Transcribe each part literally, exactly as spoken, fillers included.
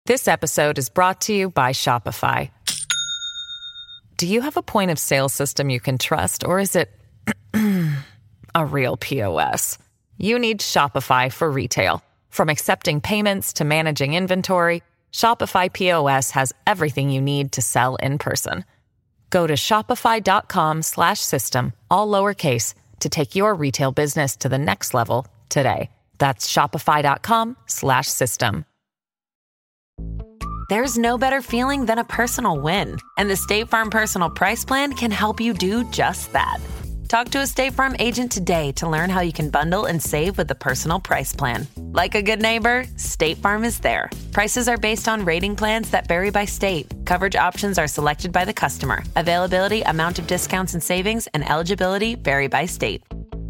This episode is brought to you by Shopify. Do you have a point of sale system you can trust, or is it a real P O S? You need Shopify for retail. From accepting payments to managing inventory, Shopify P O S has everything you need to sell in person. Go to shopify.com slash system, all lowercase, to take your retail business to the next level today. That's shopify.com slash system. There's no better feeling than a personal win, and the State Farm Personal Price Plan can help you do just that. Talk to a State Farm agent today to learn how you can bundle and save with the Personal Price Plan. Like a good neighbor, State Farm is there. Prices are based on rating plans that vary by state. Coverage options are selected by the customer. Availability, amount of discounts and savings, and eligibility vary by state.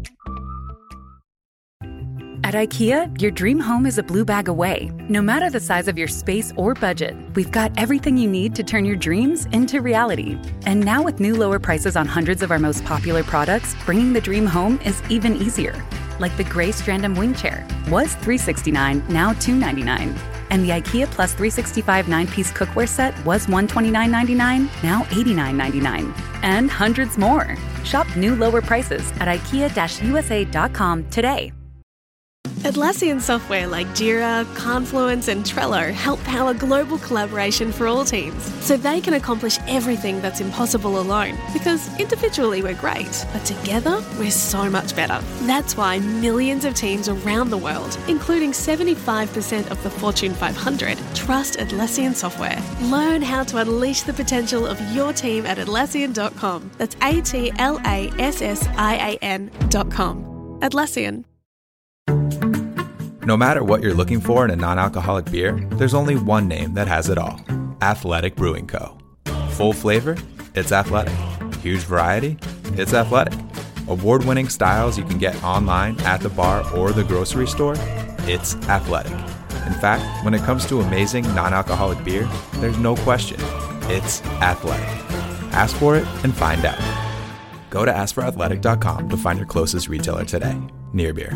At IKEA, your dream home is a blue bag away. No matter the size of your space or budget, we've got everything you need to turn your dreams into reality. And now with new lower prices on hundreds of our most popular products, bringing the dream home is even easier. Like the gray Strandom wing chair was three hundred sixty-nine dollars, now two hundred ninety-nine dollars. And the IKEA Plus three sixty-five nine-piece cookware set was one hundred twenty-nine ninety-nine, now eighty-nine ninety-nine. And hundreds more. Shop new lower prices at ikea U S A dot com today. Atlassian software like Jira, Confluence, and Trello help power global collaboration for all teams, so they can accomplish everything that's impossible alone. Because individually we're great, but together we're so much better. That's why millions of teams around the world, including seventy-five percent of the Fortune five hundred, trust Atlassian software. Learn how to unleash the potential of your team at Atlassian dot com. That's A T L A S S I A N dot com. Atlassian. No matter what you're looking for in a non-alcoholic beer, there's only one name that has it all. Athletic Brewing Co. Full flavor? It's athletic. Huge variety? It's athletic. Award-winning styles you can get online, at the bar, or the grocery store? It's athletic. In fact, when it comes to amazing non-alcoholic beer, there's no question. It's athletic. Ask for it and find out. Go to ask for athletic dot com to find your closest retailer today. Near Beer.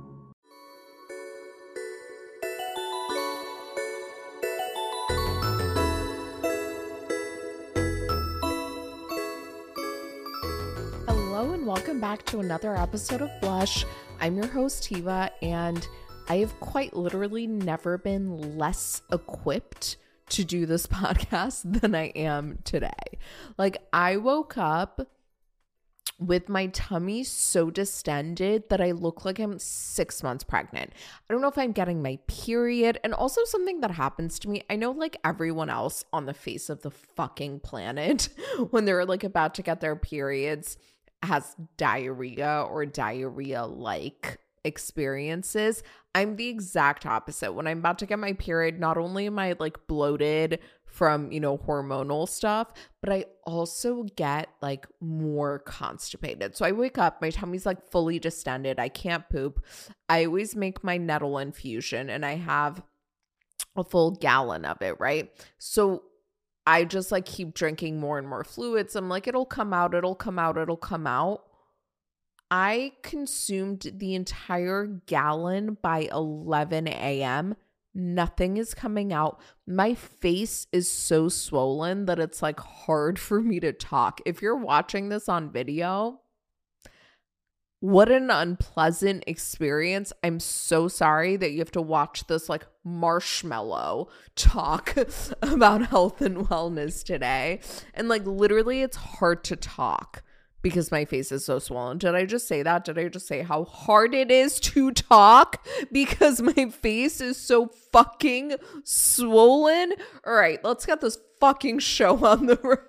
Welcome back to another episode of Blush. I'm your host, Tiva, and I have quite literally never been less equipped to do this podcast than I am today. Like, I woke up with my tummy so distended that I look like I'm six months pregnant. I don't know if I'm getting my period. And also something that happens to me, I know like everyone else on the face of the fucking planet, when they're like about to get their periods, has diarrhea or diarrhea-like experiences. I'm the exact opposite. When I'm about to get my period, not only am I like bloated from, you know, hormonal stuff, but I also get like more constipated. So I wake up, my tummy's like fully distended. I can't poop. I always make my nettle infusion and I have a full gallon of it, right? So I just like keep drinking more and more fluids. I'm like, it'll come out, it'll come out, it'll come out. I consumed the entire gallon by eleven a.m. Nothing is coming out. My face is so swollen that it's like hard for me to talk. If you're watching this on video, what an unpleasant experience. I'm so sorry that you have to watch this like marshmallow talk about health and wellness today. And like literally it's hard to talk because my face is so swollen. Did I just say that? Did I just say how hard it is to talk because my face is so fucking swollen? All right, let's get this fucking show on the road.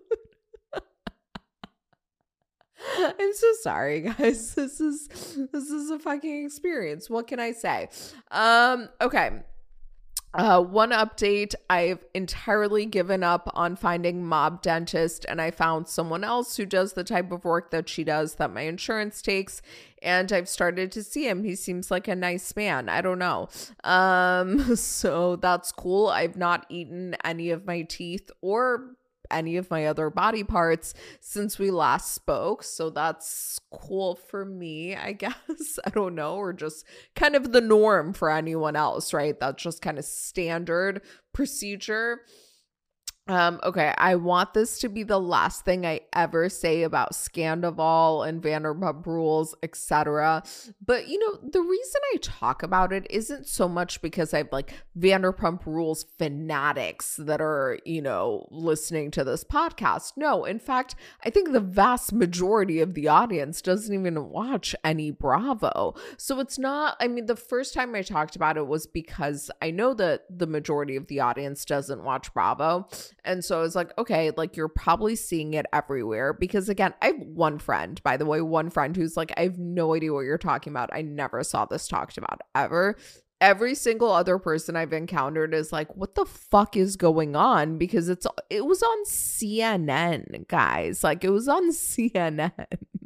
I'm so sorry, guys. This is this is a fucking experience. What can I say? Um, okay. Uh, one update, I've entirely given up on finding Mob Dentist, and I found someone else who does the type of work that she does that my insurance takes, and I've started to see him. He seems like a nice man. I don't know. Um, so that's cool. I've not eaten any of my teeth or any of my other body parts since we last spoke. So that's cool for me, I guess. I don't know, or just kind of the norm for anyone else, right? That's just kind of standard procedure. Um, okay, I want this to be the last thing I ever say about Scandoval and Vanderpump Rules, et cetera. But, you know, the reason I talk about it isn't so much because I have like Vanderpump Rules fanatics that are, you know, listening to this podcast. No, in fact, I think the vast majority of the audience doesn't even watch any Bravo. So it's not, I mean, the first time I talked about it was because I know that the majority of the audience doesn't watch Bravo. And so I was like, okay, like you're probably seeing it everywhere because again, I have one friend, by the way, one friend who's like, I have no idea what you're talking about. I never saw this talked about ever. Every single other person I've encountered is like, what the fuck is going on? Because it's it was on C N N, guys. Like it was on C N N.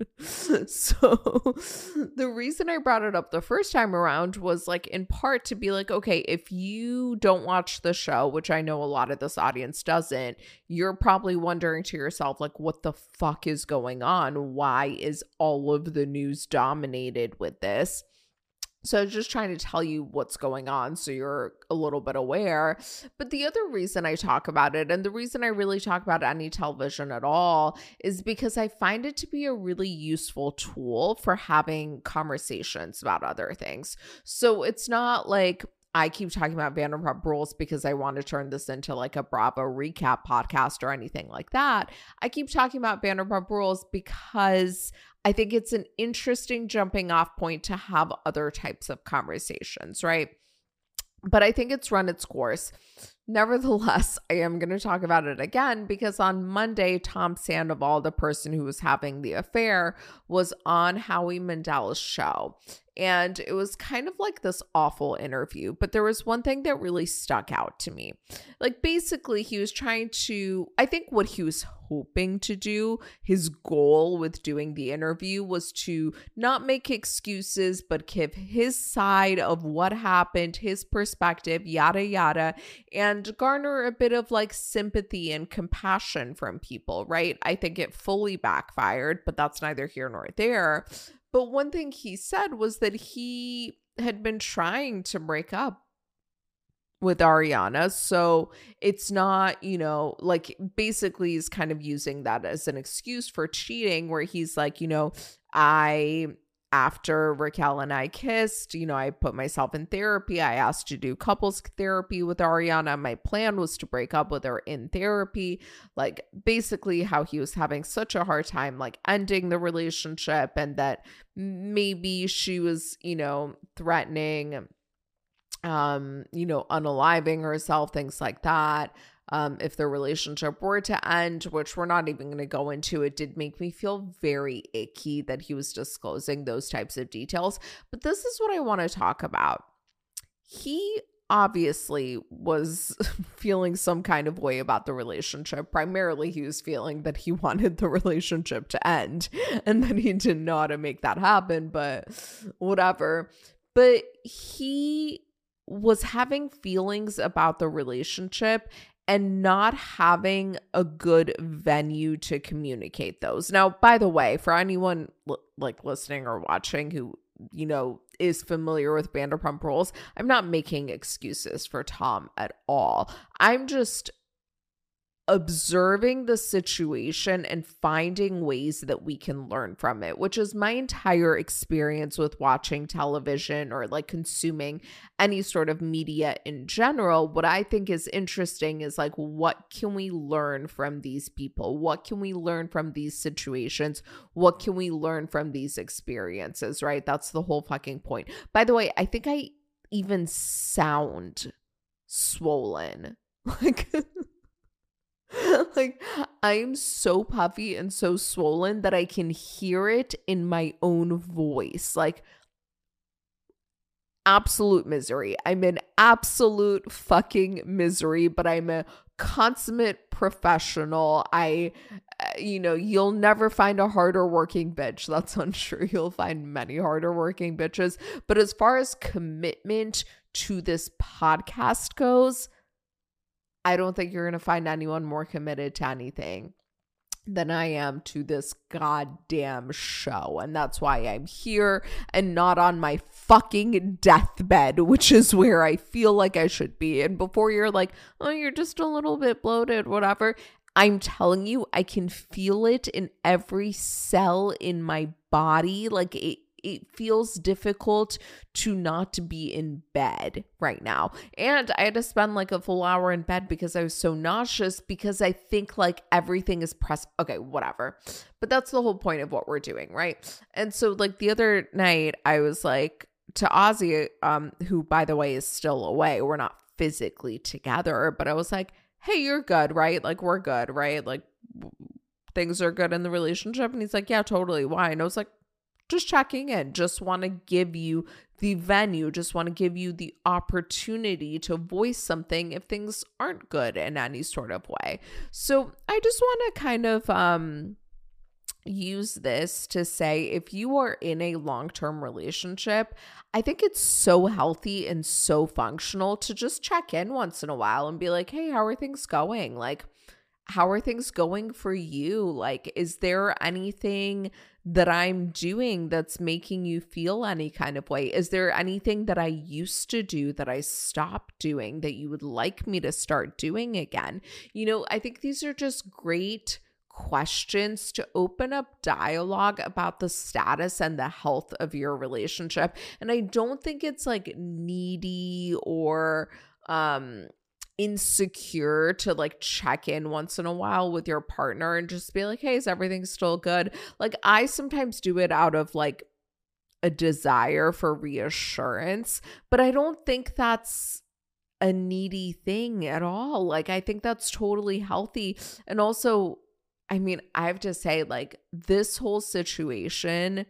So the reason I brought it up the first time around was like in part to be like, okay, if you don't watch the show, which I know a lot of this audience doesn't, you're probably wondering to yourself, like, what the fuck is going on? Why is all of the news dominated with this? So I was just trying to tell you what's going on so you're a little bit aware. But the other reason I talk about it, and the reason I really talk about any television at all, is because I find it to be a really useful tool for having conversations about other things. So it's not like I keep talking about Vanderpump Rules because I want to turn this into like a Bravo recap podcast or anything like that. I keep talking about Vanderpump Rules because I think it's an interesting jumping off point to have other types of conversations, right? But I think it's run its course. Nevertheless, I am going to talk about it again because on Monday, Tom Sandoval, the person who was having the affair, was on Howie Mandel's show. And it was kind of like this awful interview, but there was one thing that really stuck out to me. Like basically he was trying to, I think what he was hoping to do, his goal with doing the interview was to not make excuses, but give his side of what happened, his perspective, yada, yada, and garner a bit of like sympathy and compassion from people, right? I think it fully backfired, but that's neither here nor there. But one thing he said was that he had been trying to break up with Ariana. So it's not, you know, like basically he's kind of using that as an excuse for cheating, where he's like, you know, I, after Raquel and I kissed, you know, I put myself in therapy. I asked to do couples therapy with Ariana. My plan was to break up with her in therapy. Like basically how he was having such a hard time like ending the relationship, and that maybe she was, you know, threatening, um, you know, unaliving herself, things like that. Um, if the relationship were to end, which we're not even going to go into, it did make me feel very icky that he was disclosing those types of details. But this is what I want to talk about. He obviously was feeling some kind of way about the relationship. Primarily, he was feeling that he wanted the relationship to end and that he didn't know how to make that happen, but whatever. But he was having feelings about the relationship and not having a good venue to communicate those. Now, by the way, for anyone l- like listening or watching who, you know, is familiar with Vanderpump Rules, I'm not making excuses for Tom at all. I'm just observing the situation and finding ways that we can learn from it, which is my entire experience with watching television or like consuming any sort of media in general. What I think is interesting is like, what can we learn from these people? What can we learn from these situations? What can we learn from these experiences, right? That's the whole fucking point. By the way, I think I even sound swollen. Like... Like, I'm so puffy and so swollen that I can hear it in my own voice. Like, absolute misery. I'm in absolute fucking misery, but I'm a consummate professional. I, you know, you'll never find a harder working bitch. That's untrue. You'll find many harder working bitches. But as far as commitment to this podcast goes, I don't think you're going to find anyone more committed to anything than I am to this goddamn show. And that's why I'm here and not on my fucking deathbed, which is where I feel like I should be. And before you're like, oh, you're just a little bit bloated, whatever. I'm telling you, I can feel it in every cell in my body. Like it, it feels difficult to not be in bed right now. And I had to spend like a full hour in bed because I was so nauseous because I think like everything is pressed. Okay, whatever. But that's the whole point of what we're doing, right? And so like the other night I was like to Ozzy, um, who by the way is still away. We're not physically together, but I was like, hey, you're good, right? Like we're good, right? Like things are good in the relationship. And he's like, yeah, totally. Why? And I was like, just checking in, just want to give you the venue, just want to give you the opportunity to voice something if things aren't good in any sort of way. So I just want to kind of um, use this to say, if you are in a long-term relationship, I think it's so healthy and so functional to just check in once in a while and be like, hey, how are things going? Like, how are things going for you? Like, is there anything that I'm doing that's making you feel any kind of way? Is there anything that I used to do that I stopped doing that you would like me to start doing again? You know, I think these are just great questions to open up dialogue about the status and the health of your relationship. And I don't think it's like needy or um insecure to like check in once in a while with your partner and just be like, hey, is everything still good? Like I sometimes do it out of like a desire for reassurance, but I don't think that's a needy thing at all. Like I think that's totally healthy. And also, I mean, I have to say, like, this whole situation,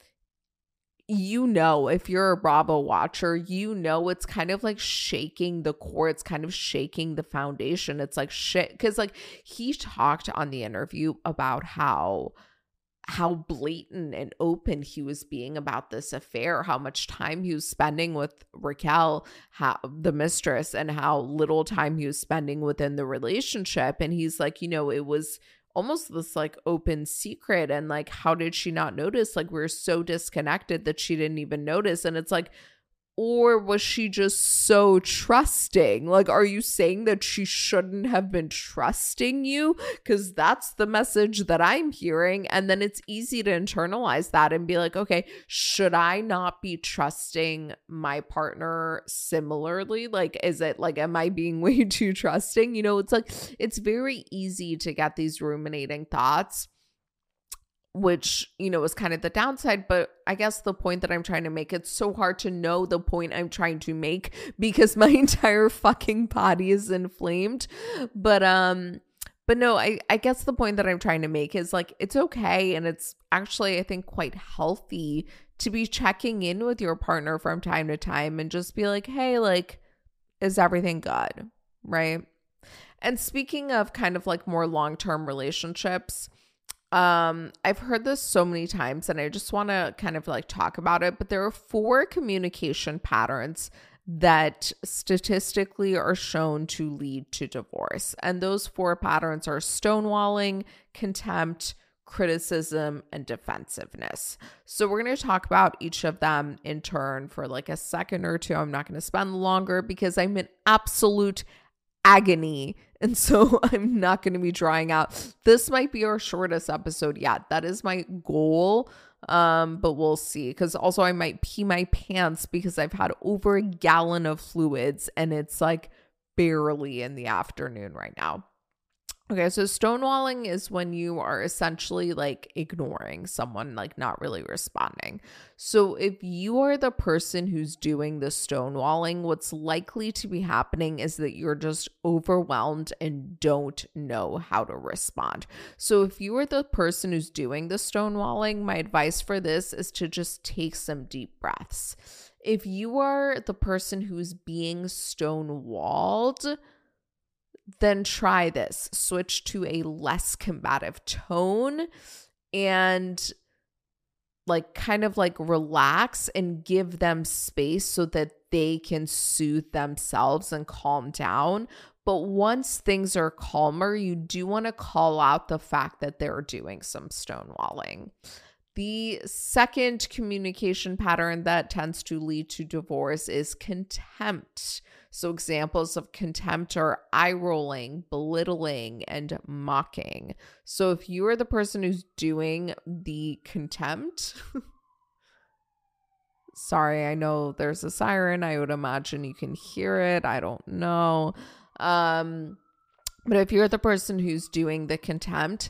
you know, if you're a Bravo watcher, you know it's kind of like shaking the core. It's kind of shaking the foundation. It's like shit. Because like he talked on the interview about how how blatant and open he was being about this affair, how much time he was spending with Raquel, how, the mistress, and how little time he was spending within the relationship. And he's like, you know, it was almost this like open secret, and like how did she not notice? Like we're so disconnected that she didn't even notice. And it's like, or was she just so trusting? Like, are you saying that she shouldn't have been trusting you? Because that's the message that I'm hearing. And then it's easy to internalize that and be like, okay, should I not be trusting my partner similarly? Like, is it like, am I being way too trusting? You know, it's like, it's very easy to get these ruminating thoughts, which, you know, is kind of the downside. But I guess the point that I'm trying to make, it's so hard to know the point I'm trying to make because my entire fucking body is inflamed. But, um, but no, I, I guess the point that I'm trying to make is like, it's okay. And it's actually, I think, quite healthy to be checking in with your partner from time to time and just be like, hey, like, is everything good? Right. And speaking of kind of like more long-term relationships, Um, I've heard this so many times and I just want to kind of like talk about it, but there are four communication patterns that statistically are shown to lead to divorce. And those four patterns are stonewalling, contempt, criticism, and defensiveness. So we're going to talk about each of them in turn for like a second or two. I'm not going to spend longer because I'm in absolute agony. And so I'm not going to be drawing out. This might be our shortest episode yet. That is my goal. Um, but we'll see. Because also I might pee my pants because I've had over a gallon of fluids and it's like barely in the afternoon right now. Okay, so stonewalling is when you are essentially like ignoring someone, like not really responding. So if you are the person who's doing the stonewalling, what's likely to be happening is that you're just overwhelmed and don't know how to respond. So if you are the person who's doing the stonewalling, my advice for this is to just take some deep breaths. If you are the person who's being stonewalled, then try this. Switch to a less combative tone and like kind of like relax and give them space so that they can soothe themselves and calm down. But once things are calmer, you do want to call out the fact that they're doing some stonewalling. The second communication pattern that tends to lead to divorce is contempt. So examples of contempt are eye rolling, belittling, and mocking. So if you are the person who's doing the contempt, sorry, I know there's a siren. I would imagine you can hear it. I don't know. Um, but if you're the person who's doing the contempt,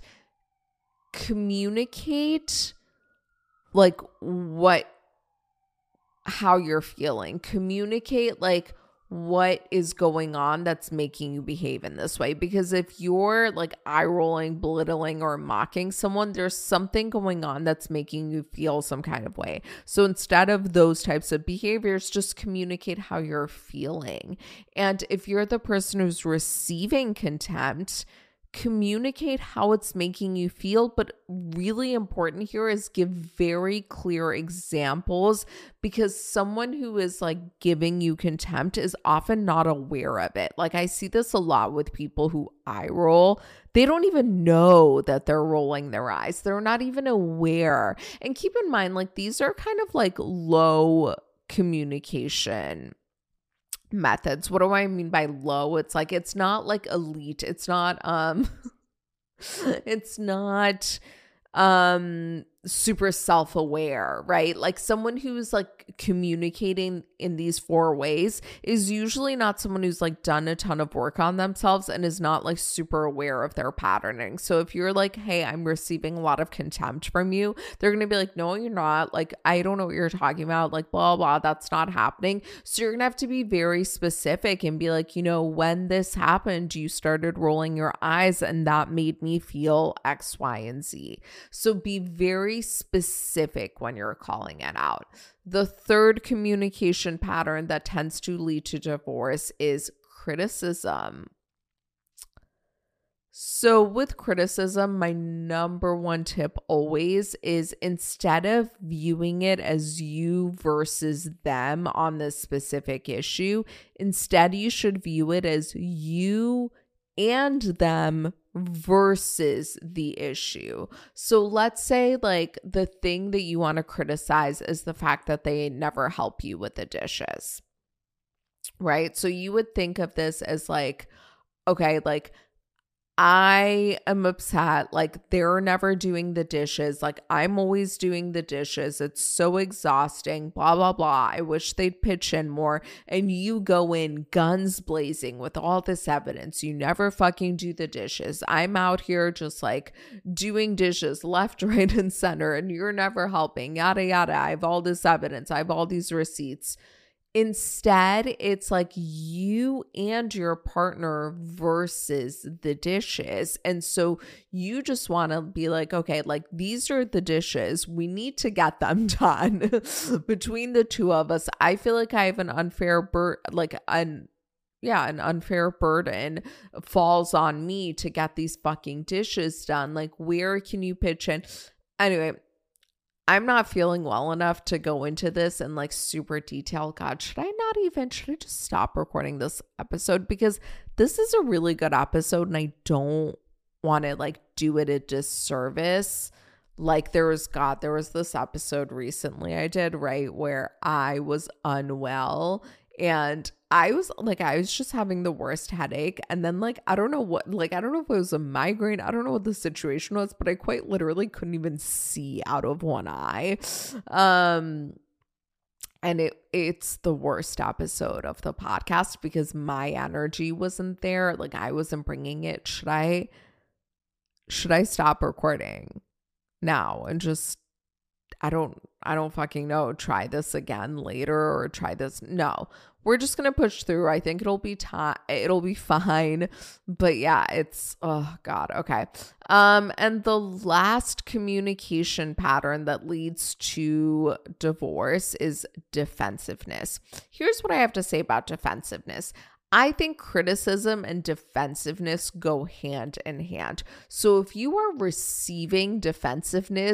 communicate like what, how you're feeling. Communicate like what is going on that's making you behave in this way. Because if you're like eye rolling, belittling, or mocking someone, there's something going on that's making you feel some kind of way. So instead of those types of behaviors, just communicate how you're feeling. And if you're the person who's receiving contempt, communicate how it's making you feel, but really important here is give very clear examples, because someone who is like giving you contempt is often not aware of it. Like I see this a lot with people who eye roll. They don't even know that they're rolling their eyes. They're not even aware. And keep in mind, like these are kind of like low communication methods. What do I mean by low? It's like, it's not like elite. It's not, um, it's not, um, super self-aware, right? Like someone who's like communicating in these four ways is usually not someone who's like done a ton of work on themselves and is not like super aware of their patterning. So if you're like, hey, I'm receiving a lot of contempt from you, they're going to be like, no, you're not. Like, I don't know what you're talking about. Like, blah, blah, that's not happening. So you're going to have to be very specific and be like, you know, when this happened, you started rolling your eyes and that made me feel X, Y, and Z. So be very specific when you're calling it out. The third communication pattern that tends to lead to divorce is criticism. So with criticism, my number one tip always is, instead of viewing it as you versus them on this specific issue, instead you should view it as you and them versus the issue. So let's say like the thing that you want to criticize is the fact that they never help you with the dishes, right? So you would think of this as like, okay, like I am upset, like they're never doing the dishes, like I'm always doing the dishes, it's so exhausting, blah, blah, blah. I wish they'd pitch in more. And you go in guns blazing with all this evidence. You never fucking do the dishes. I'm out here just like doing dishes left, right, and center, and you're never helping, yada, yada. I have all this evidence. I have all these receipts. Instead, it's like you and your partner versus the dishes. And so you just want to be like, okay, like these are the dishes. We need to get them done. Between the two of us, I feel like I have an unfair bur- like an yeah, an unfair burden falls on me to get these fucking dishes done. Like, where can you pitch in? Anyway, I'm not feeling well enough to go into this in like super detail. God, should I not even, should I just stop recording this episode? Because this is a really good episode and I don't want to like do it a disservice. Like there was, God, there was this episode recently I did, right, where I was unwell and I was like, I was just having the worst headache. And then like, I don't know what, like, I don't know if it was a migraine. I don't know what the situation was, but I quite literally couldn't even see out of one eye. Um, and it it's the worst episode of the podcast because my energy wasn't there. Like I wasn't bringing it. Should I, should I stop recording now and just, I don't, I don't fucking know, try this again later or try this? No, we're just going to push through. I think it'll be time. It'll be fine. But yeah, it's, oh God. Okay. Um, and the last communication pattern that leads to divorce is defensiveness. Here's what I have to say about defensiveness. I think criticism and defensiveness go hand in hand. So if you are receiving defensiveness,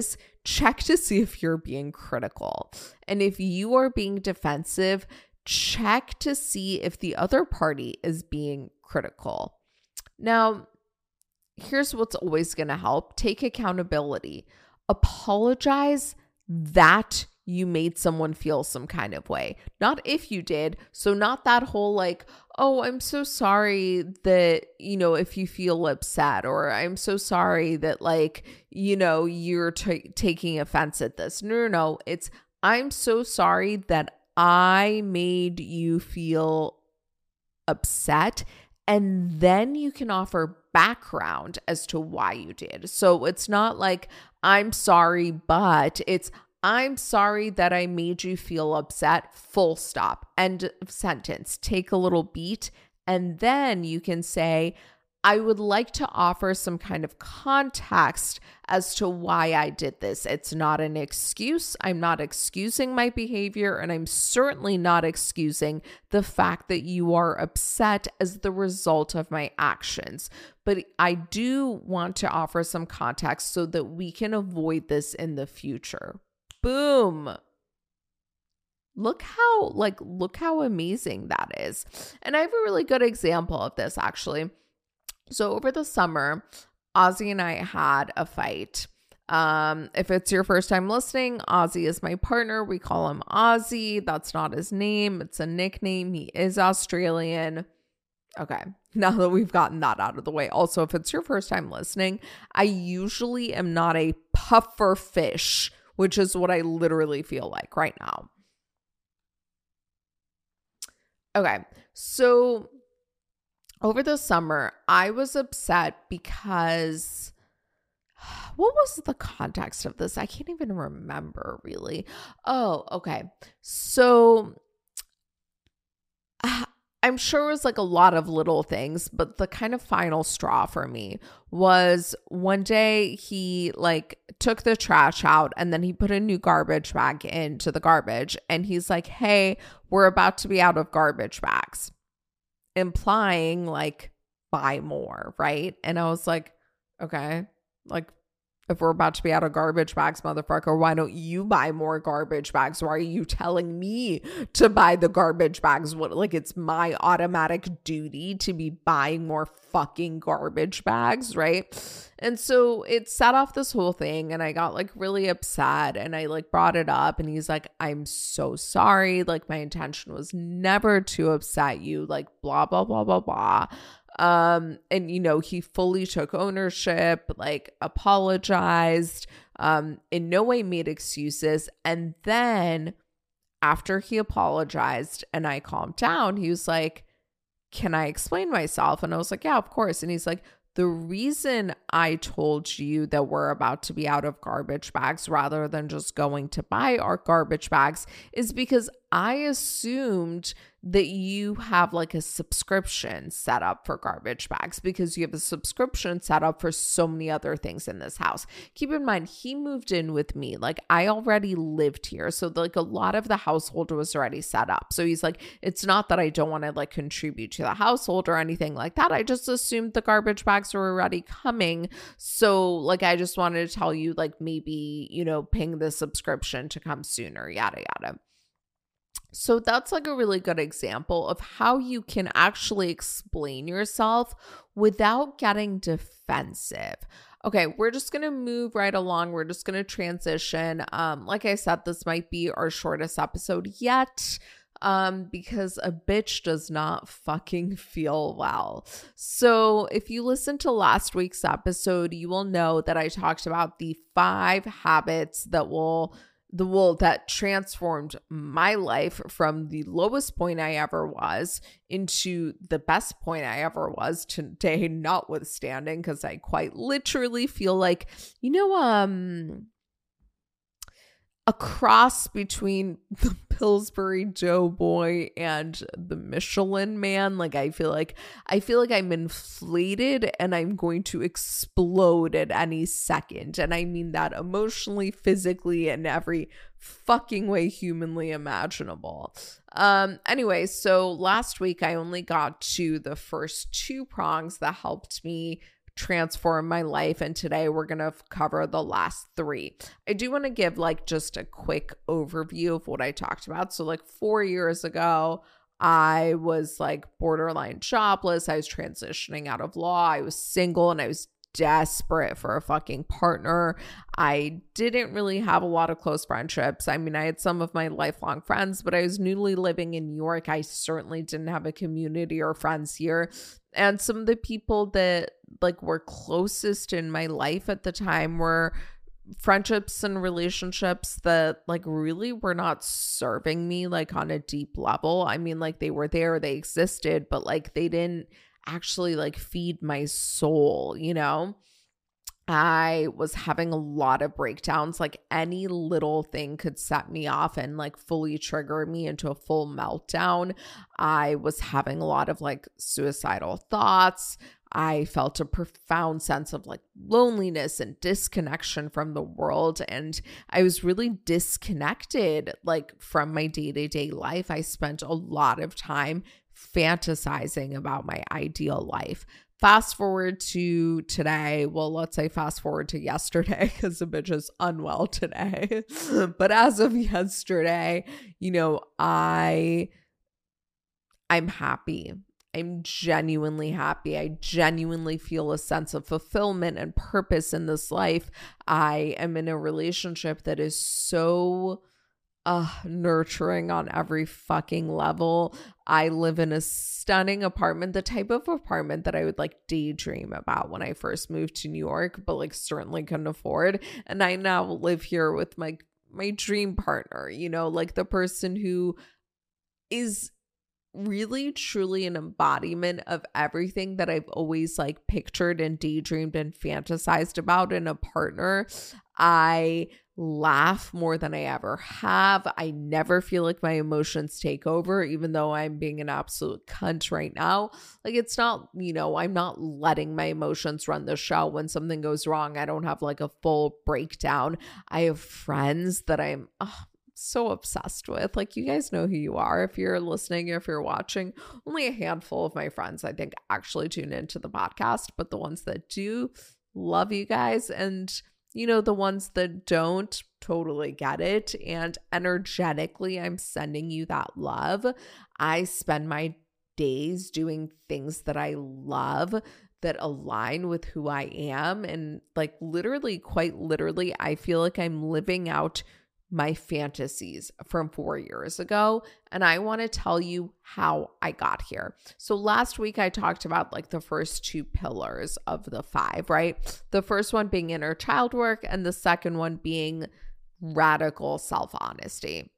check to see if you're being critical. And if you are being defensive, check to see if the other party is being critical. Now, here's what's always going to help. Take accountability. Apologize that you made someone feel some kind of way. Not if you did. So not that whole like, oh, I'm so sorry that, you know, if you feel upset, or I'm so sorry that like, you know, you're t- taking offense at this. No, no, no. It's, I'm so sorry that I made you feel upset. And then you can offer background as to why you did. So it's not like, I'm sorry, but it's, I'm sorry that I made you feel upset, full stop, end of sentence. Take a little beat, and then you can say, I would like to offer some kind of context as to why I did this. It's not an excuse. I'm not excusing my behavior, and I'm certainly not excusing the fact that you are upset as the result of my actions. But I do want to offer some context so that we can avoid this in the future. Boom. Look how, like, look how amazing that is. And I have a really good example of this, actually. So over the summer, Ozzy and I had a fight. Um, if it's your first time listening, Ozzy is my partner. We call him Ozzy. That's not his name. It's a nickname. He is Australian. Okay, now that we've gotten that out of the way. Also, if it's your first time listening, I usually am not a puffer fish, which is what I literally feel like right now. Okay, so over the summer, I was upset because, what was the context of this? I can't even remember really. Oh, okay. So uh, I'm sure it was like a lot of little things, but the kind of final straw for me was one day he like took the trash out and then he put a new garbage bag into the garbage. And he's like, hey, we're about to be out of garbage bags. Implying like buy more, right? And I was like, okay, like if we're about to be out of garbage bags, motherfucker, why don't you buy more garbage bags? Why are you telling me to buy the garbage bags? What, like it's my automatic duty to be buying more fucking garbage bags, right? And so it set off this whole thing and I got like really upset and I like brought it up and he's like, I'm so sorry. Like my intention was never to upset you, like blah, blah, blah, blah, blah. Um, and you know, he fully took ownership, like apologized, um, in no way made excuses. And then after he apologized and I calmed down, he was like, can I explain myself? And I was like, yeah, of course. And he's like, the reason I told you that we're about to be out of garbage bags rather than just going to buy our garbage bags is because I assumed that you have like a subscription set up for garbage bags because you have a subscription set up for so many other things in this house. Keep in mind, he moved in with me. Like I already lived here. So like a lot of the household was already set up. So he's like, it's not that I don't want to like contribute to the household or anything like that. I just assumed the garbage bags were already coming. So like, I just wanted to tell you like maybe, you know, ping the subscription to come sooner, yada, yada. So that's like a really good example of how you can actually explain yourself without getting defensive. Okay, we're just going to move right along. We're just going to transition. Um, like I said, this might be our shortest episode yet um, because a bitch does not fucking feel well. So if you listened to last week's episode, you will know that I talked about the five habits that will the will that transformed my life from the lowest point I ever was into the best point I ever was today, notwithstanding, because I quite literally feel like, you know, um, a cross between the Pillsbury Doughboy and the Michelin Man. Like I feel like I feel like I'm inflated and I'm going to explode at any second. And I mean that emotionally, physically, and every fucking way humanly imaginable. Um, anyway, so last week I only got to the first two prongs that helped me transformed my life. And today we're going to cover the last three. I do want to give like just a quick overview of what I talked about. So like four years ago, I was like borderline jobless. I was transitioning out of law. I was single and I was desperate for a fucking partner. I didn't really have a lot of close friendships. I mean, I had some of my lifelong friends, but I was newly living in New York. I certainly didn't have a community or friends here. And some of the people that like were closest in my life at the time were friendships and relationships that like really were not serving me like on a deep level. I mean, like they were there, they existed, but like they didn't actually like feed my soul, you know? I was having a lot of breakdowns. Like any little thing could set me off and like fully trigger me into a full meltdown. I was having a lot of like suicidal thoughts. I felt a profound sense of like loneliness and disconnection from the world. And I was really disconnected like from my day-to-day life. I spent a lot of time fantasizing about my ideal life. Fast forward to today. Well, let's say fast forward to yesterday because the bitch is unwell today. But as of yesterday, you know, I, I'm happy. I'm genuinely happy. I genuinely feel a sense of fulfillment and purpose in this life. I am in a relationship that is so uh, nurturing on every fucking level. I live in a stunning apartment, the type of apartment that I would like daydream about when I first moved to New York, but like certainly couldn't afford. And I now live here with my my dream partner, you know, like the person who is really truly an embodiment of everything that I've always like pictured and daydreamed and fantasized about in a partner. I laugh more than I ever have. I never feel like my emotions take over, even though I'm being an absolute cunt right now. Like it's not, you know, I'm not letting my emotions run the show. When something goes wrong, I don't have like a full breakdown. I have friends that I'm oh, so obsessed with. Like you guys know who you are. If you're listening, if you're watching, only a handful of my friends I think actually tune into the podcast, but the ones that do, love you guys. And you know, the ones that don't, totally get it. And energetically, I'm sending you that love. I spend my days doing things that I love, that align with who I am. And like literally, quite literally, I feel like I'm living out my fantasies from four years ago. And I want to tell you how I got here. So last week I talked about like the first two pillars of the five, right? The first one being inner child work and the second one being radical self-honesty.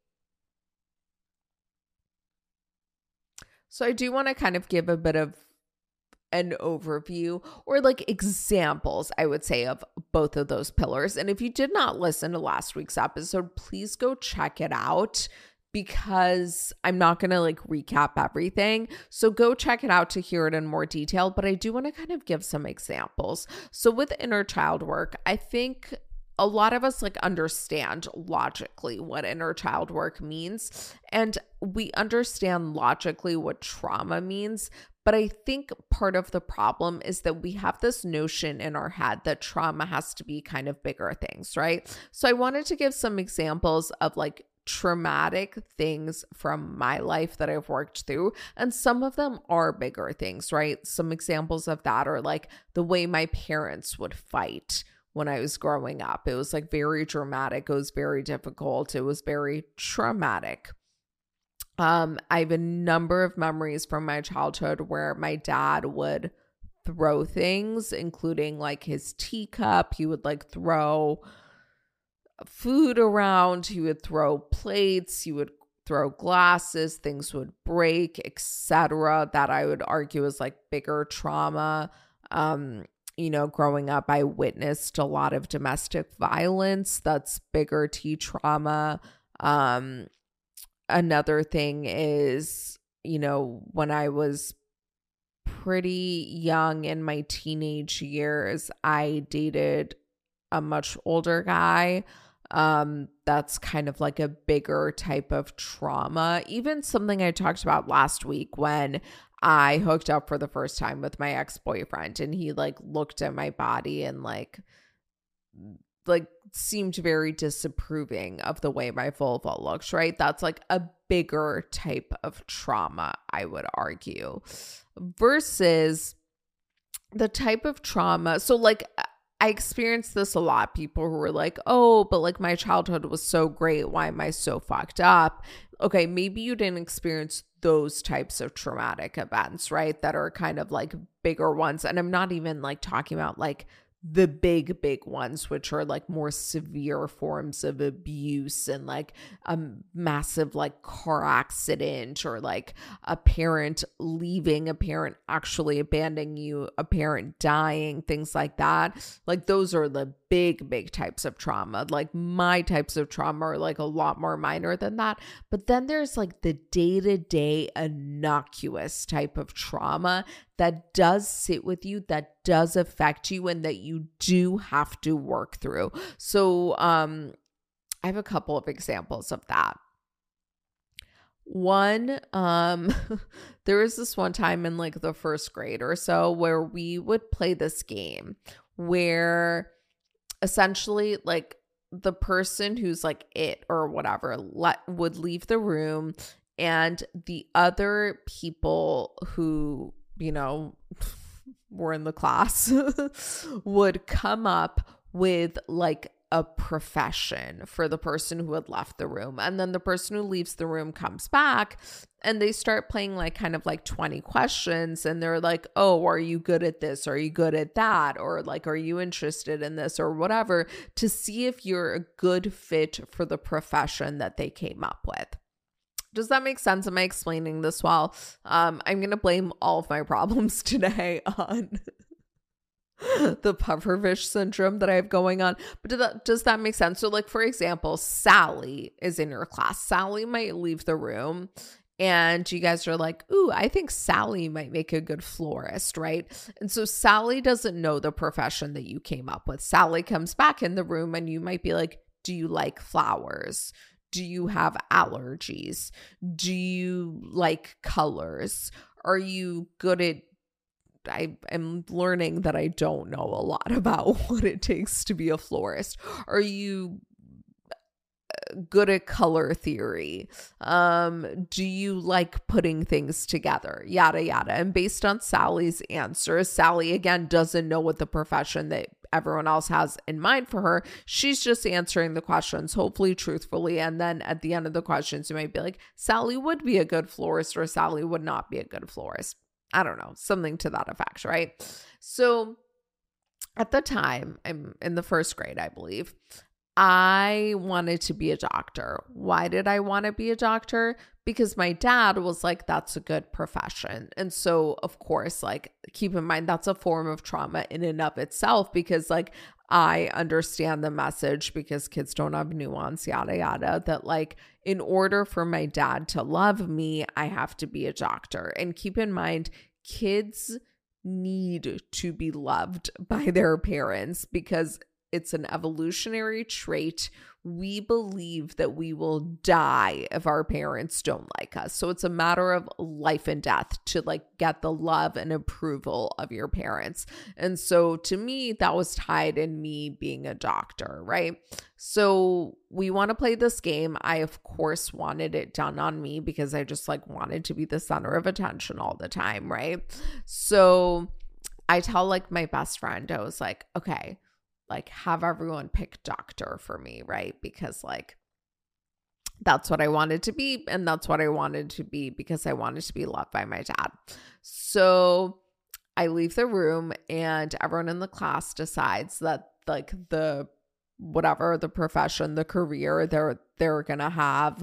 So I do want to kind of give a bit of an overview or like examples, I would say, of both of those pillars. And if you did not listen to last week's episode, please go check it out because I'm not going to like recap everything. So go check it out to hear it in more detail. But I do want to kind of give some examples. So with inner child work, I think a lot of us like understand logically what inner child work means. And we understand logically what trauma means. But I think part of the problem is that we have this notion in our head that trauma has to be kind of bigger things, right? So I wanted to give some examples of like traumatic things from my life that I've worked through. And some of them are bigger things, right? Some examples of that are like the way my parents would fight when I was growing up. It was like very dramatic. It was very difficult. It was very traumatic. Um, I have a number of memories from my childhood where my dad would throw things, including like his teacup. He would like throw food around. He would throw plates. He would throw glasses. Things would break, et cetera. That I would argue is like bigger trauma. Um, you know, growing up, I witnessed a lot of domestic violence. That's bigger T trauma. Um, Another thing is, you know, when I was pretty young in my teenage years, I dated a much older guy. Um, that's kind of like a bigger type of trauma. Even something I talked about last week when I hooked up for the first time with my ex-boyfriend, and he like looked at my body and like like seemed very disapproving of the way my vulva looks, right? That's like a bigger type of trauma, I would argue, versus the type of trauma. So like I experienced this a lot. People who were like, oh, but like my childhood was so great. Why am I so fucked up? Okay, maybe you didn't experience those types of traumatic events, right? That are kind of like bigger ones. And I'm not even like talking about like the big, big ones, which are like more severe forms of abuse and like a massive like car accident, or like a parent leaving, a parent actually abandoning you, a parent dying, things like that. Like those are the big, big types of trauma. Like my types of trauma are like a lot more minor than that. But then there's like the day-to-day innocuous type of trauma that does sit with you, that does affect you, and that you do have to work through. So um, I have a couple of examples of that. One, um, there was this one time in like the first grade or so where we would play this game where essentially like the person who's like it or whatever let would leave the room, and the other people who, you know, were in the class would come up with like a profession for the person who had left the room. And then the person who leaves the room comes back and they start playing like kind of like twenty questions, and they're like, oh, are you good at this? Are you good at that? Or like, are you interested in this or whatever, to see if you're a good fit for the profession that they came up with. Does that make sense? Am I explaining this well? Um, I'm going to blame all of my problems today on the pufferfish syndrome that I have going on. But does that, does that make sense? So like, for example, Sally is in your class. Sally might leave the room and you guys are like, ooh, I think Sally might make a good florist, right? And so Sally doesn't know the profession that you came up with. Sally comes back in the room and you might be like, do you like flowers? Do you have allergies? Do you like colors? Are you good at, I am learning that I don't know a lot about what it takes to be a florist. Are you good at color theory? Um, do you like putting things together? Yada, yada. And based on Sally's answers, Sally, again, doesn't know what the profession that everyone else has in mind for her. She's just answering the questions, hopefully truthfully. And then at the end of the questions, you might be like, Sally would be a good florist, or Sally would not be a good florist. I don't know, something to that effect, right? So at the time, I'm in the first grade, I believe, I wanted to be a doctor. Why did I want to be a doctor? Because my dad was like, that's a good profession. And so, of course, like, keep in mind, that's a form of trauma in and of itself, because like, I understand the message, because kids don't have nuance, yada, yada, that like, in order for my dad to love me, I have to be a doctor. And keep in mind, kids need to be loved by their parents, because it's an evolutionary trait. We believe that we will die if our parents don't like us. So it's a matter of life and death to like get the love and approval of your parents. And so to me, that was tied in me being a doctor, right? So we want to play this game. I, of course, wanted it done on me because I just like wanted to be the center of attention all the time, right? So I tell like my best friend, I was like, okay, like have everyone pick doctor for me, right? Because like that's what I wanted to be, and that's what I wanted to be because I wanted to be loved by my dad. So I leave the room and everyone in the class decides that like the whatever the profession, the career they're they're gonna have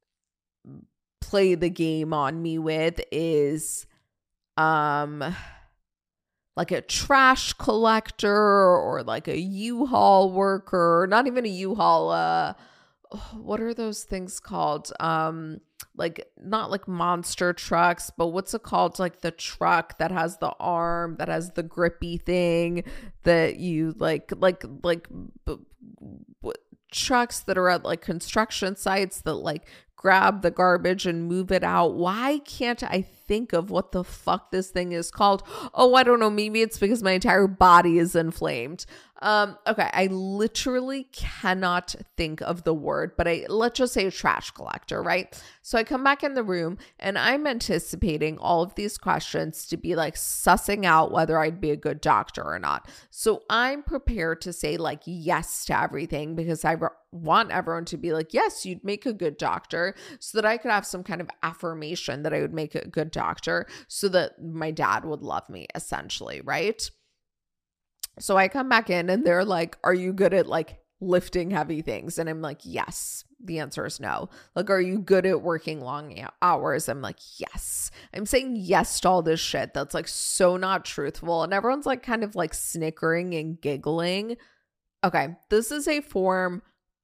play the game on me with is um like a trash collector, or like a U-Haul worker, not even a U-Haul, uh, what are those things called? Um, like, not like monster trucks, but what's it called? Like the truck that has the arm, that has the grippy thing that you like, like, like b- b- trucks that are at like construction sites that like grab the garbage and move it out. Why can't I think of what the fuck this thing is called. Oh, I don't know. Maybe it's because my entire body is inflamed. Um, okay, I literally cannot think of the word, but I let's just say a trash collector, right? So I come back in the room and I'm anticipating all of these questions to be like sussing out whether I'd be a good doctor or not. So I'm prepared to say like yes to everything because I re- want everyone to be like, yes, you'd make a good doctor, so that I could have some kind of affirmation that I would make a good doctor so that my dad would love me, essentially, right? So I come back in and they're like, are you good at like lifting heavy things? And I'm like, yes. The answer is no. Like, are you good at working long hours? I'm like, yes. I'm saying yes to all this shit that's like so not truthful. And everyone's like kind of like snickering and giggling. Okay, this is a form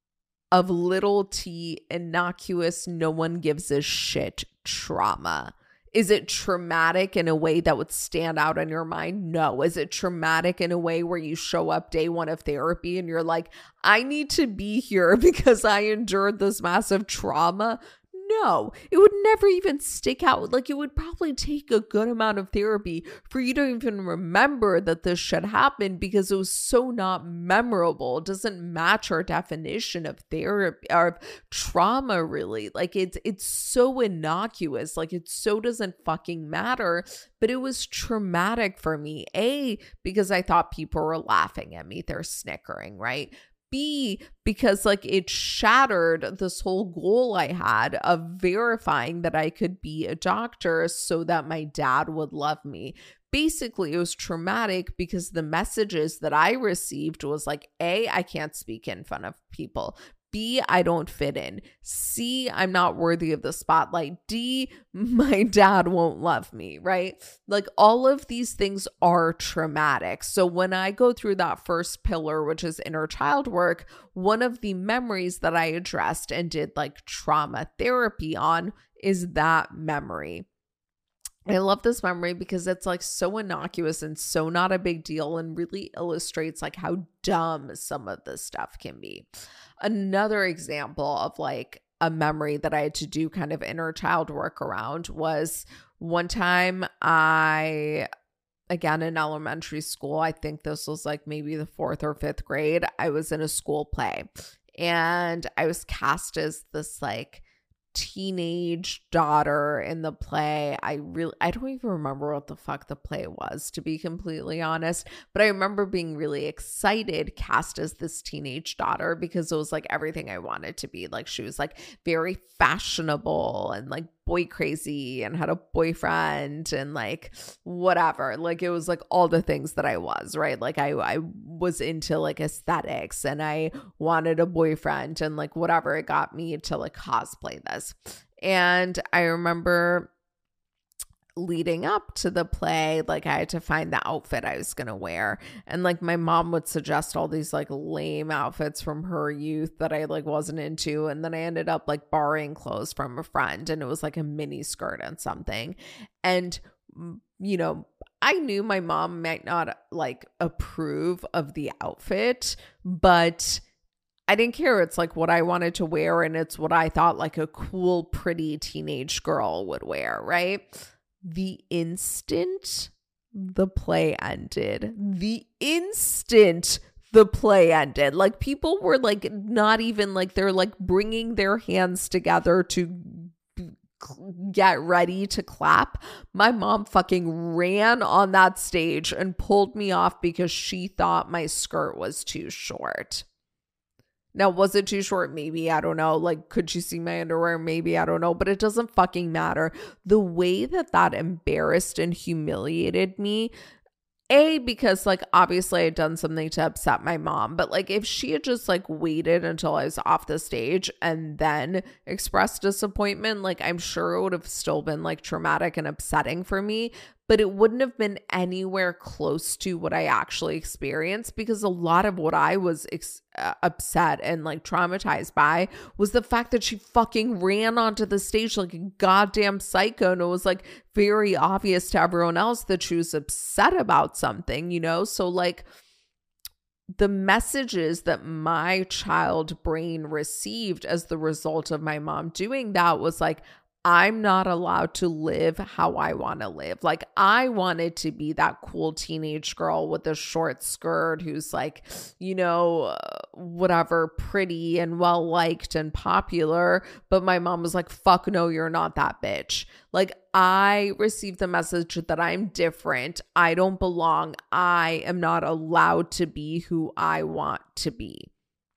of little t innocuous, no one gives a shit trauma. Is it traumatic in a way that would stand out in your mind? No. Is it traumatic in a way where you show up day one of therapy and you're like, I need to be here because I endured this massive trauma? No, it would never even stick out. Like, it would probably take a good amount of therapy for you to even remember that this shit happened because it was so not memorable. It doesn't match our definition of therapy or trauma, really. Like, it's it's so innocuous. Like, it so doesn't fucking matter. But it was traumatic for me. A, because I thought people were laughing at me. They're snickering, right? B, because like it shattered this whole goal I had of verifying that I could be a doctor so that my dad would love me. Basically, it was traumatic because the messages that I received was like, A, I can't speak in front of people. B, I don't fit in. C, I'm not worthy of the spotlight. D, my dad won't love me, right? Like, all of these things are traumatic. So when I go through that first pillar, which is inner child work, one of the memories that I addressed and did like trauma therapy on is that memory. I love this memory because it's like so innocuous and so not a big deal and really illustrates like how dumb some of this stuff can be. Another example of like a memory that I had to do kind of inner child work around was one time I, again, in elementary school, I think this was like maybe the fourth or fifth grade, I was in a school play and I was cast as this like teenage daughter in the play. I really, I don't even remember what the fuck the play was, to be completely honest, but I remember being really excited cast as this teenage daughter because it was like everything I wanted to be. Like, she was like very fashionable and like boy crazy and had a boyfriend and like whatever. Like, it was like all the things that I was, right? Like I, I was into like aesthetics and I wanted a boyfriend and like whatever. It got me to like cosplay this. And I remember leading up to the play, like I had to find the outfit I was going to wear. And like my mom would suggest all these like lame outfits from her youth that I like wasn't into. And then I ended up like borrowing clothes from a friend and it was like a mini skirt and something. And, you know, I knew my mom might not like approve of the outfit, but I didn't care. It's like what I wanted to wear and it's what I thought like a cool, pretty teenage girl would wear, right? The instant the play ended, the instant the play ended, like people were like not even like they're like bringing their hands together to get ready to clap. My mom fucking ran on that stage and pulled me off because she thought my skirt was too short. Now, was it too short? Maybe. I don't know. Like, could she see my underwear? Maybe. I don't know. But it doesn't fucking matter. The way that that embarrassed and humiliated me, A, because like obviously I'd done something to upset my mom, but like if she had just like waited until I was off the stage and then expressed disappointment, like I'm sure it would have still been like traumatic and upsetting for me, but it wouldn't have been anywhere close to what I actually experienced because a lot of what I was ex- uh, upset and like traumatized by was the fact that she fucking ran onto the stage like a goddamn psycho, and it was like very obvious to everyone else that she was upset about something, you know? So like the messages that my child brain received as the result of my mom doing that was like, I'm not allowed to live how I want to live. Like, I wanted to be that cool teenage girl with a short skirt who's like, you know, whatever, pretty and well-liked and popular. But my mom was like, fuck no, you're not that bitch. Like, I received the message that I'm different. I don't belong. I am not allowed to be who I want to be.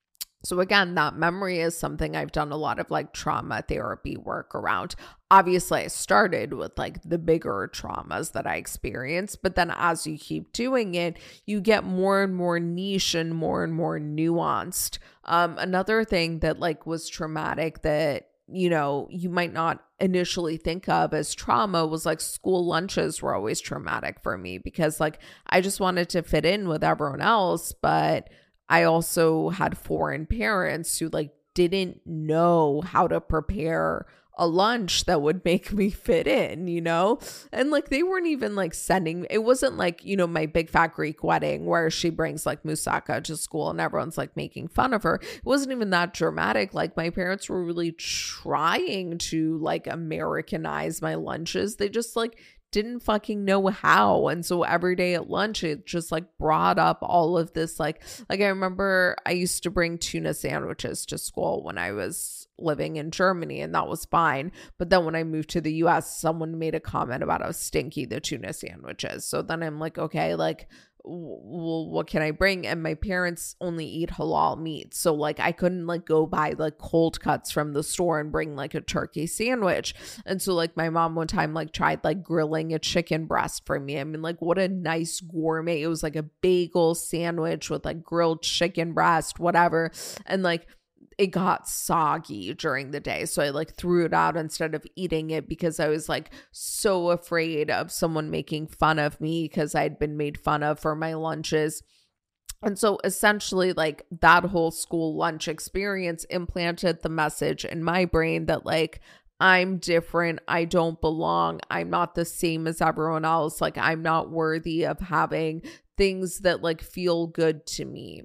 So again, that memory is something I've done a lot of like trauma therapy work around. Obviously, I started with like the bigger traumas that I experienced, but then as you keep doing it, you get more and more niche and more and more nuanced. Um, another thing that like was traumatic that, you know, you might not initially think of as trauma was like school lunches were always traumatic for me because like I just wanted to fit in with everyone else, but I also had foreign parents who like didn't know how to prepare a lunch that would make me fit in, you know? And like they weren't even like sending, it wasn't like, you know, my big fat Greek wedding where she brings like moussaka to school and everyone's like making fun of her. It wasn't even that dramatic. Like my parents were really trying to like Americanize my lunches. They just like didn't fucking know how. And so every day at lunch, it just like brought up all of this. Like, like I remember I used to bring tuna sandwiches to school when I was living in Germany, and that was fine. But then when I moved to the U S, someone made a comment about how stinky the tuna sandwiches. So then I'm like, okay, like, well, what can I bring? And my parents only eat halal meat. So like I couldn't like go buy like cold cuts from the store and bring like a turkey sandwich. And so like my mom one time like tried like grilling a chicken breast for me. I mean, like what a nice gourmet. It was like a bagel sandwich with like grilled chicken breast, whatever. And like it got soggy during the day. So I like threw it out instead of eating it because I was like so afraid of someone making fun of me because I'd been made fun of for my lunches. And so essentially like that whole school lunch experience implanted the message in my brain that like, I'm different. I don't belong. I'm not the same as everyone else. Like I'm not worthy of having things that like feel good to me.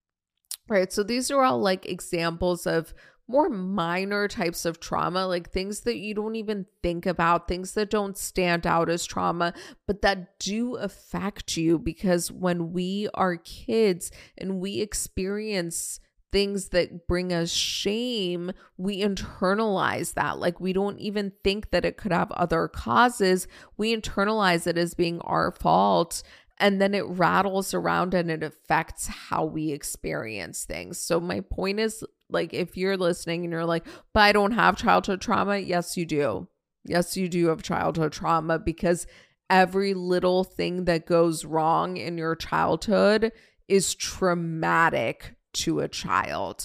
Right. So these are all like examples of more minor types of trauma, like things that you don't even think about, things that don't stand out as trauma, but that do affect you because when we are kids and we experience things that bring us shame, we internalize that. Like we don't even think that it could have other causes. We internalize it as being our fault. And then it rattles around and it affects how we experience things. So my point is like, if you're listening and you're like, but I don't have childhood trauma. Yes, you do. Yes, you do have childhood trauma because every little thing that goes wrong in your childhood is traumatic to a child.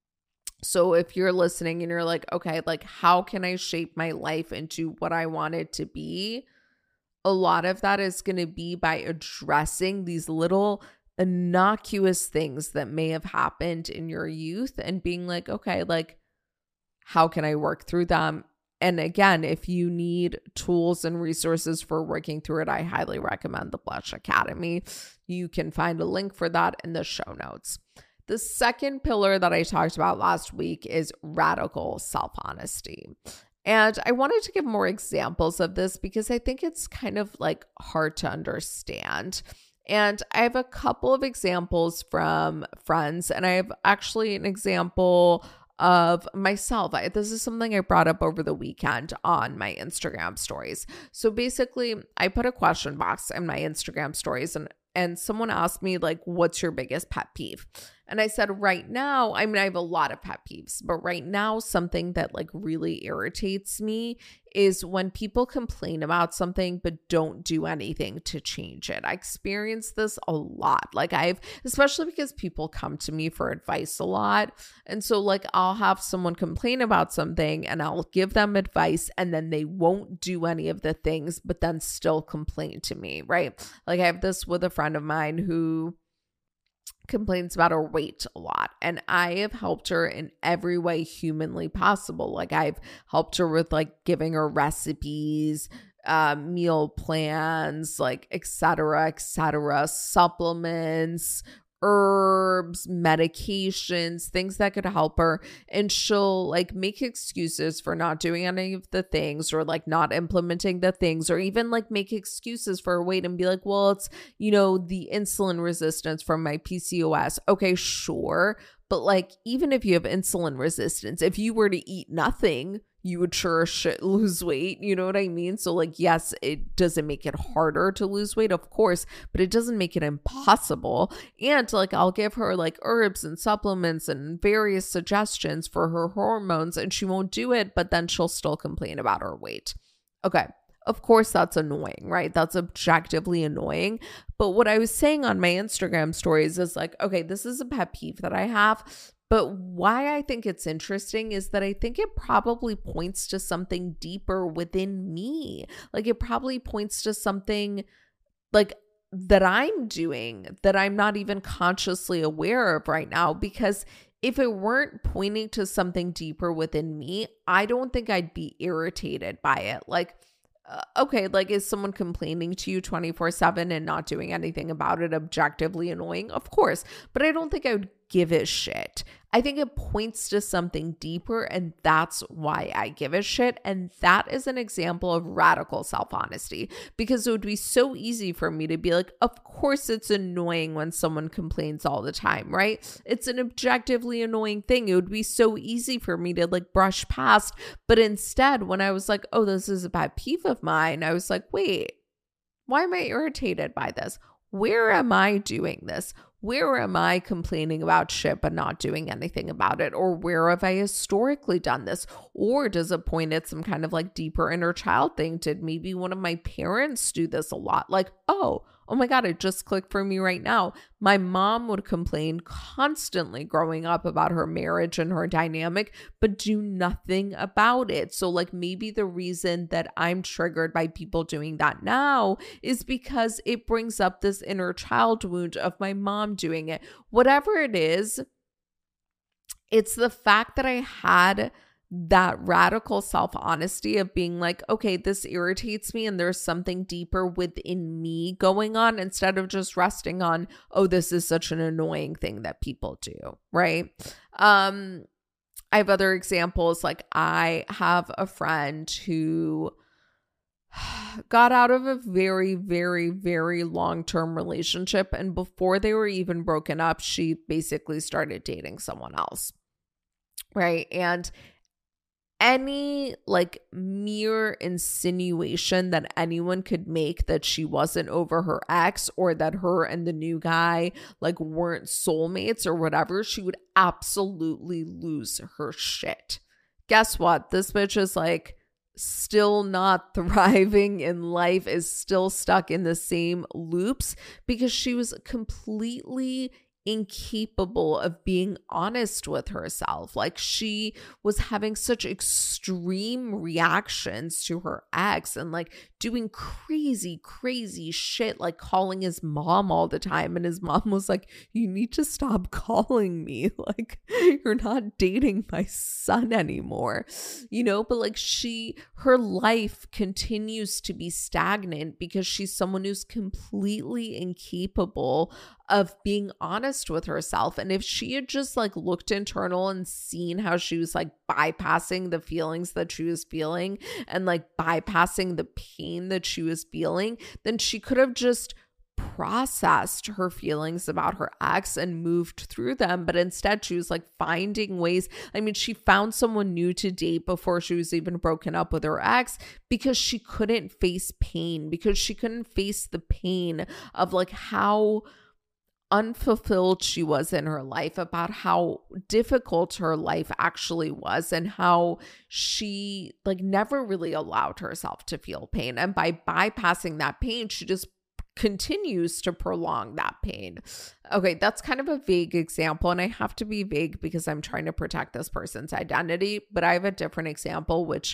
So if you're listening and you're like, okay, like how can I shape my life into what I want it to be? A lot of that is going to be by addressing these little innocuous things that may have happened in your youth and being like, okay, like, how can I work through them? And again, if you need tools and resources for working through it, I highly recommend the Blush Academy. You can find a link for that in the show notes. The second pillar that I talked about last week is radical self-honesty. And I wanted to give more examples of this because I think it's kind of like hard to understand. And I have a couple of examples from friends, and I have actually an example of myself. I, this is something I brought up over the weekend on my Instagram stories. So basically, I put a question box in my Instagram stories, and and someone asked me like, what's your biggest pet peeve? And I said, right now, I mean, I have a lot of pet peeves, but right now, something that like really irritates me is when people complain about something, but don't do anything to change it. I experience this a lot. Like I've, especially because people come to me for advice a lot. And so like, I'll have someone complain about something and I'll give them advice and then they won't do any of the things, but then still complain to me, right? Like I have this with a friend of mine who complains about her weight a lot, and I have helped her in every way humanly possible. Like I've helped her with like giving her recipes, uh, meal plans, like et cetera, et cetera, supplements, herbs, medications, things that could help her. And she'll like make excuses for not doing any of the things or like not implementing the things, or even like make excuses for her weight and be like, well, it's, you know, the insulin resistance from my P C O S. Okay, sure. But like, even if you have insulin resistance, if you were to eat nothing, you would sure shit lose weight. You know what I mean? So like, yes, it doesn't make it harder to lose weight, of course, but it doesn't make it impossible. And like, I'll give her like herbs and supplements and various suggestions for her hormones, and she won't do it, but then she'll still complain about her weight. Okay. Of course, that's annoying, right? That's objectively annoying. But what I was saying on my Instagram stories is like, okay, this is a pet peeve that I have. But why I think it's interesting is that I think it probably points to something deeper within me. Like it probably points to something like that I'm doing that I'm not even consciously aware of right now. Because if it weren't pointing to something deeper within me, I don't think I'd be irritated by it. Like, uh, okay, like is someone complaining to you twenty-four seven and not doing anything about it objectively annoying? Of course. But I don't think I would give a shit. I think it points to something deeper, and that's why I give a shit. And that is an example of radical self-honesty, because it would be so easy for me to be like, of course it's annoying when someone complains all the time, right? It's an objectively annoying thing. It would be so easy for me to like brush past. But instead, when I was like, oh, this is a pet peeve of mine, I was like, wait, why am I irritated by this? Where am I doing this? Where am I complaining about shit but not doing anything about it? Or where have I historically done this? Or does it point at some kind of like deeper inner child thing? Did maybe one of my parents do this a lot? Like, oh, oh my God, it just clicked for me right now. My mom would complain constantly growing up about her marriage and her dynamic, but do nothing about it. So like maybe the reason that I'm triggered by people doing that now is because it brings up this inner child wound of my mom doing it. Whatever it is, it's the fact that I had that radical self-honesty of being like, okay, this irritates me and there's something deeper within me going on, instead of just resting on, oh, this is such an annoying thing that people do, right? Um, I have other examples. Like I have a friend who got out of a very, very, very long-term relationship, and before they were even broken up, she basically started dating someone else, right? And any like mere insinuation that anyone could make that she wasn't over her ex, or that her and the new guy like weren't soulmates or whatever, she would absolutely lose her shit. Guess what? This bitch is like still not thriving in life, is still stuck in the same loops because she was completely incapable of being honest with herself. Like she was having such extreme reactions to her ex and like doing crazy, crazy shit, like calling his mom all the time. And his mom was like, you need to stop calling me. Like, you're not dating my son anymore, you know? But like she, her life continues to be stagnant because she's someone who's completely incapable of being honest with herself. And if she had just like looked internal and seen how she was like bypassing the feelings that she was feeling and like bypassing the pain that she was feeling, then she could have just processed her feelings about her ex and moved through them. But instead she was like finding ways. I mean, she found someone new to date before she was even broken up with her ex because she couldn't face pain, because she couldn't face the pain of like how unfulfilled she was in her life, about how difficult her life actually was, and how she like never really allowed herself to feel pain. And by bypassing that pain, she just continues to prolong that pain. Okay, that's kind of a vague example, and I have to be vague because I'm trying to protect this person's identity, but I have a different example, which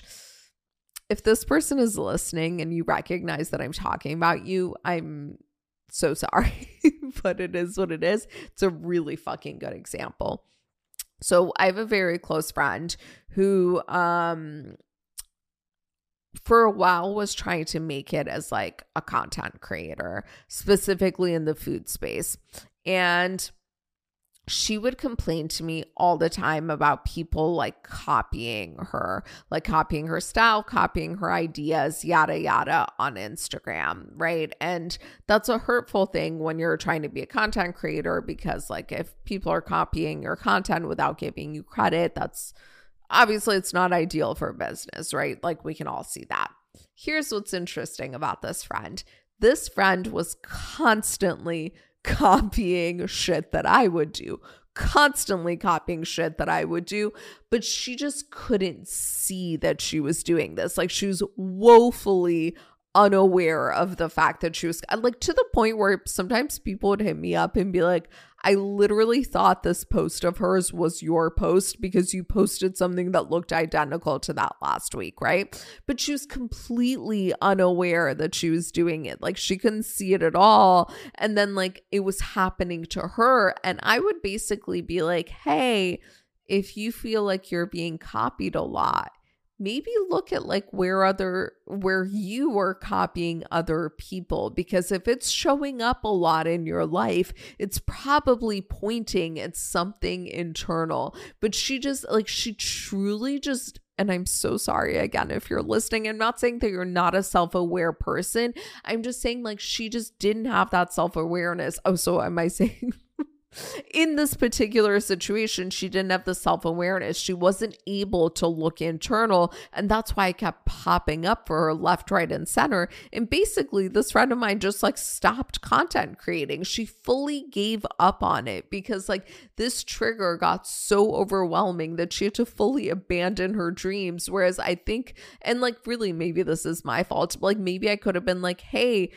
if this person is listening and you recognize that I'm talking about you, I'm so sorry, but it is what it is. It's a really fucking good example. So I have a very close friend who, um, for a while was trying to make it as like a content creator, specifically in the food space. And she would complain to me all the time about people like copying her, like copying her style, copying her ideas, yada, yada on Instagram, right? And that's a hurtful thing when you're trying to be a content creator, because like if people are copying your content without giving you credit, that's obviously it's not ideal for business, right? Like we can all see that. Here's what's interesting about this friend. This friend was constantly copying shit that I would do, constantly copying shit that I would do, but she just couldn't see that she was doing this. Like she was woefully unaware of the fact that she was like, to the point where sometimes people would hit me up and be like, I literally thought this post of hers was your post because you posted something that looked identical to that last week, right? But she was completely unaware that she was doing it. Like she couldn't see it at all. And then like it was happening to her. And I would basically be like, hey, if you feel like you're being copied a lot, maybe look at like where other where you are copying other people, because if it's showing up a lot in your life, it's probably pointing at something internal. But she just like she truly just, and I'm so sorry again if you're listening, I'm not saying that you're not a self-aware person, I'm just saying like she just didn't have that self-awareness. Oh, so am I saying in this particular situation, she didn't have the self-awareness. She wasn't able to look internal. And that's why I kept popping up for her left, right, and center. And basically, this friend of mine just like stopped content creating. She fully gave up on it because like this trigger got so overwhelming that she had to fully abandon her dreams. Whereas I think, and like really, maybe this is my fault. Like maybe I could have been like, hey,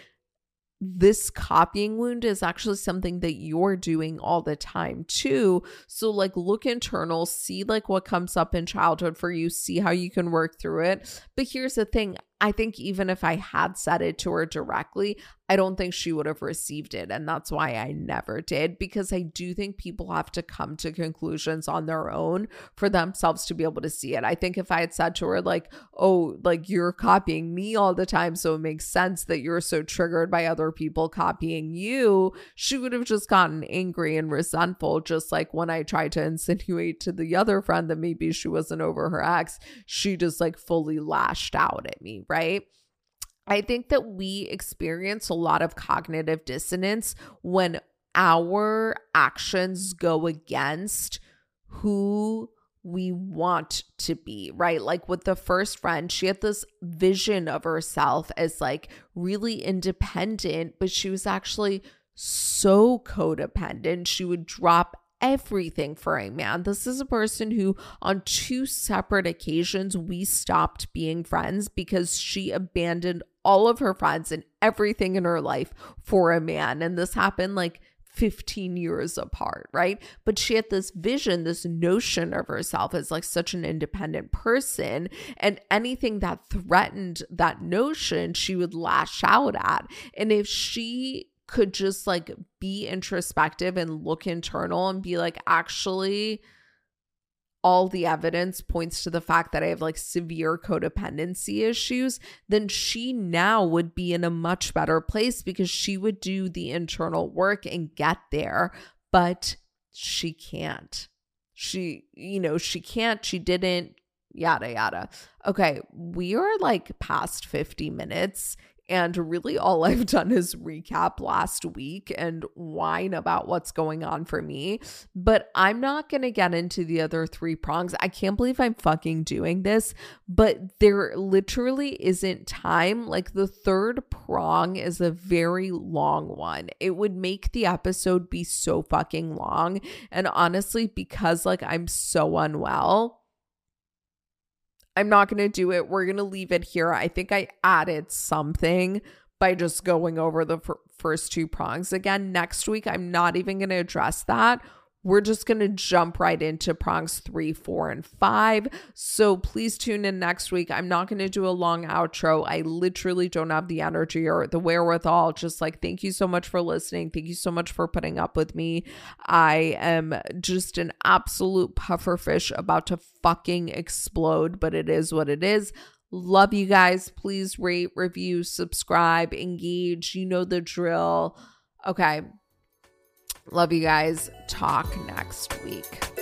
this copying wound is actually something that you're doing all the time too. So like look internal, see like what comes up in childhood for you, see how you can work through it. But here's the thing. I think even if I had said it to her directly, I don't think she would have received it. And that's why I never did, because I do think people have to come to conclusions on their own for themselves to be able to see it. I think if I had said to her like, oh, like you're copying me all the time, so it makes sense that you're so triggered by other people copying you, she would have just gotten angry and resentful. Just like when I tried to insinuate to the other friend that maybe she wasn't over her ex, she just like fully lashed out at me, right? I think that we experience a lot of cognitive dissonance when our actions go against who we want to be, right? Like with the first friend, she had this vision of herself as like really independent, but she was actually so codependent. She would drop everything for a man. This is a person who on two separate occasions we stopped being friends because she abandoned all of her friends and everything in her life for a man. And this happened like fifteen years apart, right? But she had this vision, this notion of herself as like such an independent person, and anything that threatened that notion, she would lash out at. And if she could just like be introspective and look internal and be like, actually, all the evidence points to the fact that I have like severe codependency issues, then she now would be in a much better place because she would do the internal work and get there. But she can't. She, you know, she can't, she didn't, yada, yada. Okay, we are like past fifty minutes. And really all I've done is recap last week and whine about what's going on for me. But I'm not going to get into the other three prongs. I can't believe I'm fucking doing this, but there literally isn't time. Like the third prong is a very long one. It would make the episode be so fucking long. And honestly, because like I'm so unwell, I'm not going to do it. We're going to leave it here. I think I added something by just going over the f- first two prongs again. Next week, I'm not even going to address that. We're just going to jump right into prongs three, four, and five. So please tune in next week. I'm not going to do a long outro. I literally don't have the energy or the wherewithal. Just like, thank you so much for listening. Thank you so much for putting up with me. I am just an absolute pufferfish about to fucking explode, but it is what it is. Love you guys. Please rate, review, subscribe, engage. You know the drill. Okay. Love you guys. Talk next week.